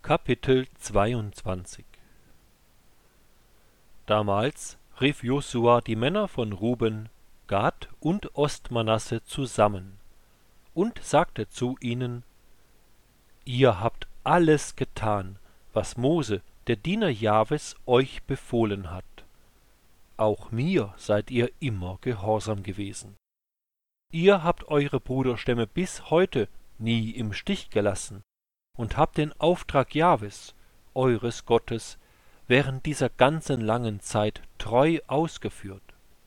Kapitel 22 Damals rief Josua die Männer von Ruben, Gad und Ostmanasse zusammen und sagte zu ihnen: Ihr habt alles getan, was Mose, der Diener Jahwes, euch befohlen hat. Auch mir seid ihr immer gehorsam gewesen. Ihr habt eure Bruderstämme bis heute nie im Stich gelassen und habt den Auftrag Jahwes, eures Gottes, während dieser ganzen langen Zeit treu ausgeführt.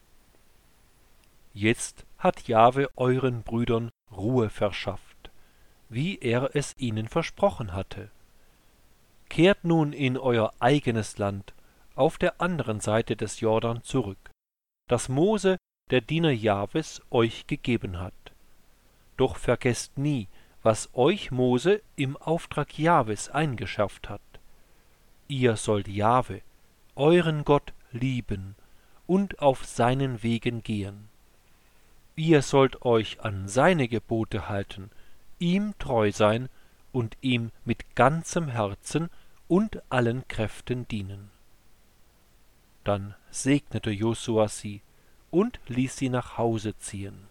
Jetzt hat Jahwe euren Brüdern Ruhe verschafft, wie er es ihnen versprochen hatte. Kehrt nun in euer eigenes Land auf der anderen Seite des Jordan zurück, das Mose, der Diener Jahwes, euch gegeben hat. Doch vergesst nie, was euch Mose im Auftrag Jahwes eingeschärft hat. Ihr sollt Jahwe, euren Gott, lieben und auf seinen Wegen gehen. Ihr sollt euch an seine Gebote halten, ihm treu sein und ihm mit ganzem Herzen und allen Kräften dienen. Dann segnete Josua sie und ließ sie nach Hause ziehen.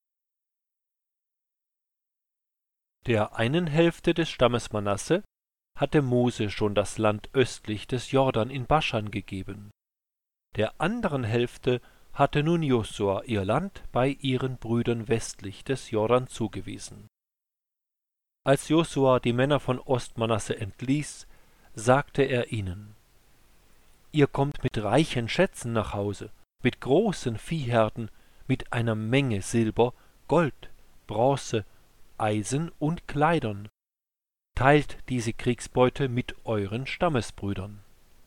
Der einen Hälfte des Stammes Manasse hatte Mose schon das Land östlich des Jordan in Baschan gegeben. Der anderen Hälfte hatte nun Josua ihr Land bei ihren Brüdern westlich des Jordan zugewiesen. Als Josua die Männer von Ostmanasse entließ, sagte er ihnen: Ihr kommt mit reichen Schätzen nach Hause, mit großen Viehherden, mit einer Menge Silber, Gold, Bronze, Eisen und Kleidern. Teilt diese Kriegsbeute mit euren Stammesbrüdern.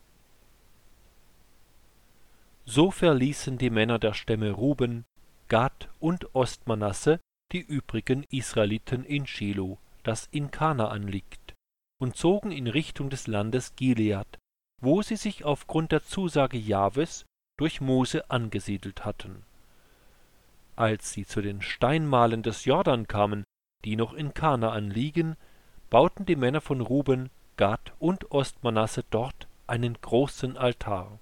So verließen die Männer der Stämme Ruben, Gad und Ostmanasse die übrigen Israeliten in Schilo, das in Kanaan liegt, und zogen in Richtung des Landes Gilead, wo sie sich aufgrund der Zusage Jahwes durch Mose angesiedelt hatten. Als sie zu den Steinmalen des Jordan kamen, die noch in Kanaan liegen, bauten die Männer von Ruben, Gad und Ostmanasse dort einen großen Altar.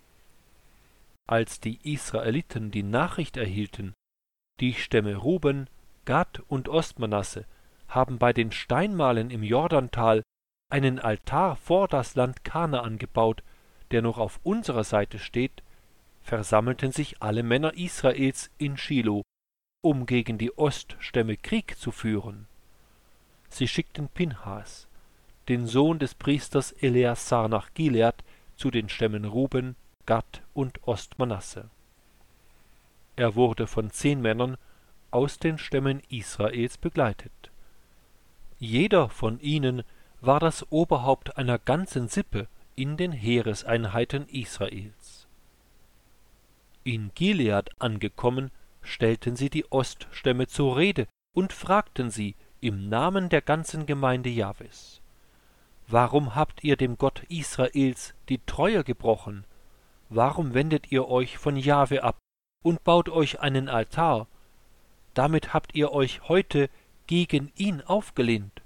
Als die Israeliten die Nachricht erhielten, die Stämme Ruben, Gad und Ostmanasse haben bei den Steinmalen im Jordantal einen Altar vor das Land Kanaan gebaut, der noch auf unserer Seite steht, versammelten sich alle Männer Israels in Schilo, um gegen die Oststämme Krieg zu führen. Sie schickten Pinhas, den Sohn des Priesters Eleazar, nach Gilead zu den Stämmen Ruben, Gad und Ostmanasse. Er wurde von 10 Männern aus den Stämmen Israels begleitet. Jeder von ihnen war das Oberhaupt einer ganzen Sippe in den Heereseinheiten Israels. In Gilead angekommen, stellten sie die Oststämme zur Rede und fragten sie im Namen der ganzen Gemeinde Jahwes: Warum habt ihr dem Gott Israels die Treue gebrochen? Warum wendet ihr euch von Jahwe ab und baut euch einen Altar? Damit habt ihr euch heute gegen ihn aufgelehnt.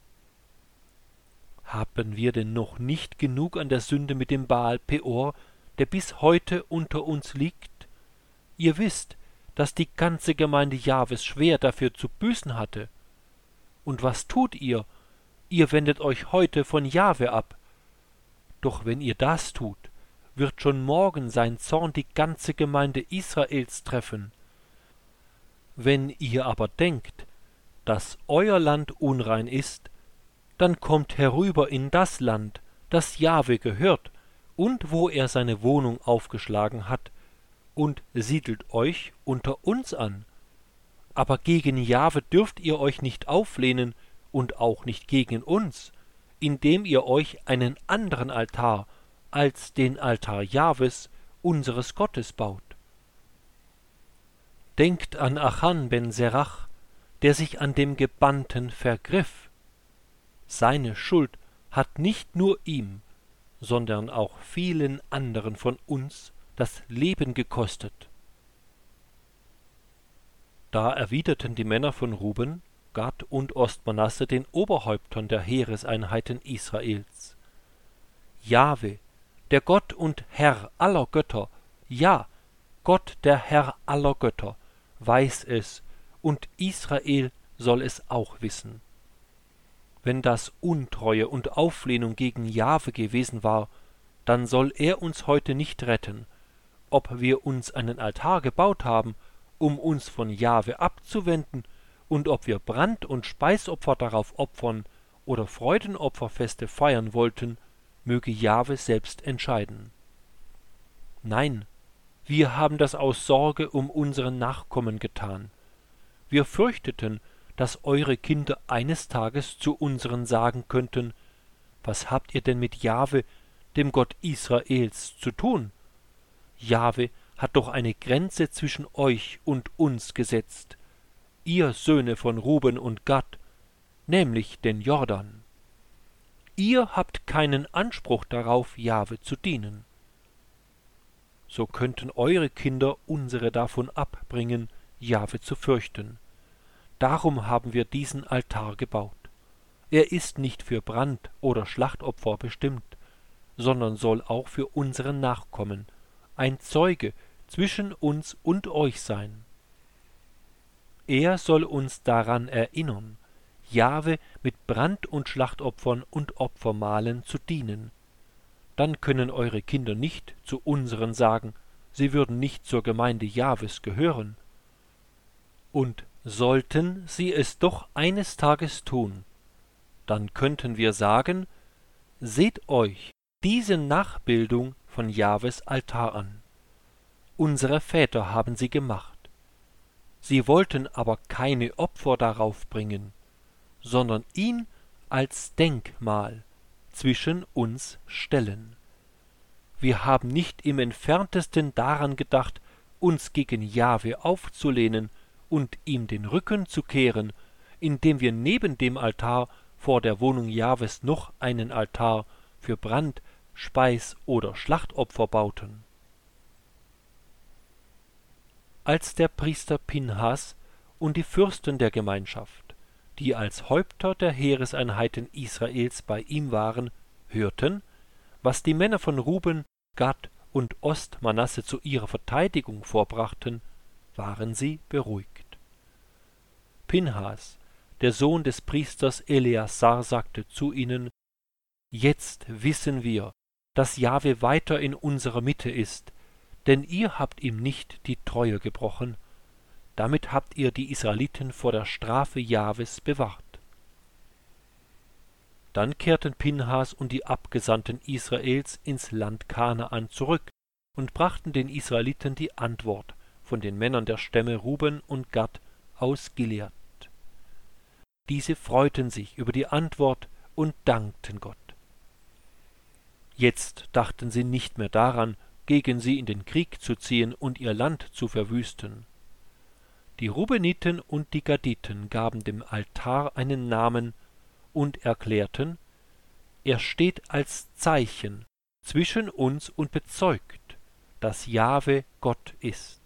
Haben wir denn noch nicht genug an der Sünde mit dem Baal Peor, der bis heute unter uns liegt? Ihr wisst, dass die ganze Gemeinde Jahwes schwer dafür zu büßen hatte. Und was tut ihr? Ihr wendet euch heute von Jahwe ab. Doch wenn ihr das tut, wird schon morgen sein Zorn die ganze Gemeinde Israels treffen. Wenn ihr aber denkt, dass euer Land unrein ist, dann kommt herüber in das Land, das Jahwe gehört und wo er seine Wohnung aufgeschlagen hat, und siedelt euch unter uns an. Aber gegen Jahwe dürft ihr euch nicht auflehnen und auch nicht gegen uns, indem ihr euch einen anderen Altar als den Altar Jahwes, unseres Gottes, baut. Denkt an Achan ben Serach, der sich an dem Gebannten vergriff. Seine Schuld hat nicht nur ihm, sondern auch vielen anderen von uns das Leben gekostet. Da erwiderten die Männer von Ruben: Gad und Ostmanasse, den Oberhäuptern der Heereseinheiten Israels: Jahwe, der Gott und Herr aller Götter, ja, Gott der Herr aller Götter, weiß es, und Israel soll es auch wissen. Wenn das Untreue und Auflehnung gegen Jahwe gewesen war, dann soll er uns heute nicht retten, ob wir uns einen Altar gebaut haben, um uns von Jahwe abzuwenden, und ob wir Brand- und Speisopfer darauf opfern oder Freudenopferfeste feiern wollten, möge Jahwe selbst entscheiden. Nein, wir haben das aus Sorge um unsere Nachkommen getan. Wir fürchteten, dass eure Kinder eines Tages zu unseren sagen könnten: Was habt ihr denn mit Jahwe, dem Gott Israels, zu tun? Jahwe hat doch eine Grenze zwischen euch und uns gesetzt, ihr Söhne von Ruben und Gad, nämlich den Jordan. Ihr habt keinen Anspruch darauf, Jahwe zu dienen. So könnten eure Kinder unsere davon abbringen, Jahwe zu fürchten. Darum haben wir diesen Altar gebaut. Er ist nicht für Brand- oder Schlachtopfer bestimmt, sondern soll auch für unsere Nachkommen ein Zeuge zwischen uns und euch sein. Er soll uns daran erinnern, Jahwe mit Brand- und Schlachtopfern und Opfermahlen zu dienen. Dann können eure Kinder nicht zu unseren sagen, sie würden nicht zur Gemeinde Jahwes gehören. Und sollten sie es doch eines Tages tun, dann könnten wir sagen: Seht euch diese Nachbildung von Jahwes Altar an. Unsere Väter haben sie gemacht. Sie wollten aber keine Opfer darauf bringen, sondern ihn als Denkmal zwischen uns stellen. Wir haben nicht im entferntesten daran gedacht, uns gegen Jahwe aufzulehnen und ihm den Rücken zu kehren, indem wir neben dem Altar vor der Wohnung Jahwes noch einen Altar für Brand-, Speis- oder Schlachtopfer bauten. Als der Priester Pinhas und die Fürsten der Gemeinschaft, die als Häupter der Heereseinheiten Israels bei ihm waren, hörten, was die Männer von Ruben, Gad und Ostmanasse zu ihrer Verteidigung vorbrachten, waren sie beruhigt. Pinhas, der Sohn des Priesters Eleazar, sagte zu ihnen: Jetzt wissen wir, dass Jahwe weiter in unserer Mitte ist, denn ihr habt ihm nicht die Treue gebrochen. Damit habt ihr die Israeliten vor der Strafe Jahwes bewahrt. Dann kehrten Pinhas und die Abgesandten Israels ins Land Kanaan zurück und brachten den Israeliten die Antwort von den Männern der Stämme Ruben und Gad aus Gilead. Diese freuten sich über die Antwort und dankten Gott. Jetzt dachten sie nicht mehr daran, gegen sie in den Krieg zu ziehen und ihr Land zu verwüsten. Die Rubeniten und die Gaditen gaben dem Altar einen Namen und erklärten: Er steht als Zeichen zwischen uns und bezeugt, dass Jahwe Gott ist.